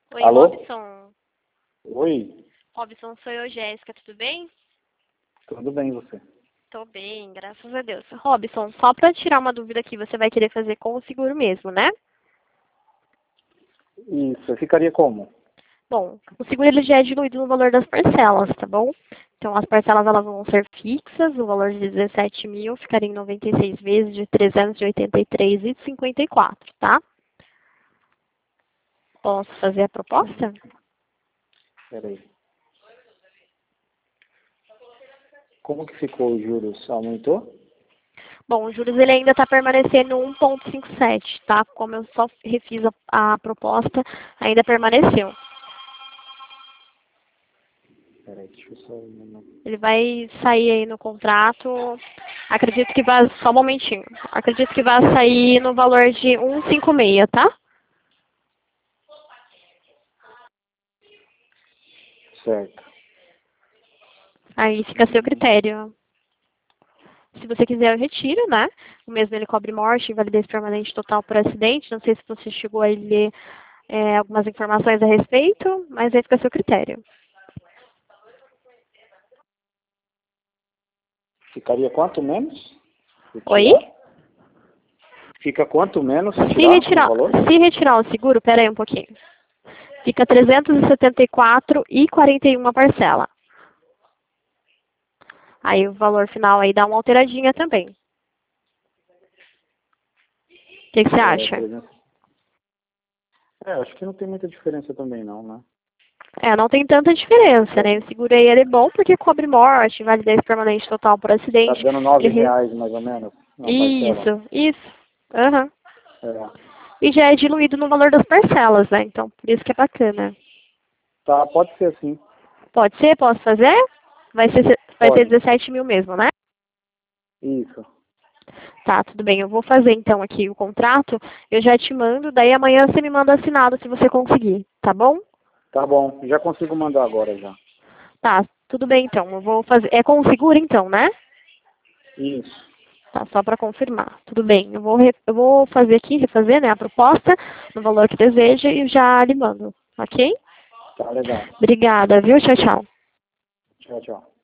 Oi, Alô? Robson. Oi, Robson, sou eu, Jéssica, tudo bem? tudo bem você? Tô bem, graças a Deus. Robson, só para tirar uma dúvida aqui, você vai querer fazer com o seguro mesmo, né? Isso, ficaria como? Bom, o seguro ele já é diluído no valor das parcelas, tá bom? Então, as parcelas elas vão ser fixas, o valor de 17 mil ficaria em 96 vezes de 383,54, tá? Posso fazer a proposta? Peraí. Como que ficou os juros? Aumentou? Bom, o juros ele ainda está permanecendo 1,57, tá? Como eu só refiz a proposta, ainda permaneceu. Peraí, deixa eu só... Ele vai sair aí no contrato, acredito que vai, só um momentinho, acredito que vai sair no valor de 1,56, tá? Certo. Aí fica a seu critério. Se você quiser, eu retiro, né? O mesmo ele cobre morte, invalidez permanente total por acidente. Não sei se você chegou a ler algumas informações a respeito, mas aí fica a seu critério. Ficaria quanto menos? Se Oi? tirar? Fica quanto menos se tirar no valor? Se retirar o seguro, pera aí um pouquinho. Fica 374,41 a parcela. Aí o valor final aí dá uma alteradinha também. O que você acha? 300. Acho que não tem muita diferença também não, né? Não tem tanta diferença, né? O seguro aí ele é bom porque cobre morte, invalidez permanente total por Tá acidente. dando R$ 9 mais ou menos na parcela. Isso. Aham. É. E já é diluído no valor das parcelas, né? Então, por isso que é bacana. Tá, pode ser assim. Pode ser? Posso fazer? Vai ser Pode. 17 mil mesmo, né? Isso. Tá, tudo bem. Eu vou fazer então aqui o contrato. Eu já te mando, daí amanhã você me manda assinado se você conseguir, tá bom? Tá bom, já consigo mandar agora já. Tá, tudo bem então. Eu vou fazer. É com o seguro então, né? Isso. Tá, só para confirmar. Tudo bem. Eu vou fazer aqui, refazer, né, a proposta no valor que deseja e já lhe mando, ok? Tá legal. Obrigada, viu? Tchau, tchau. Tchau, tchau.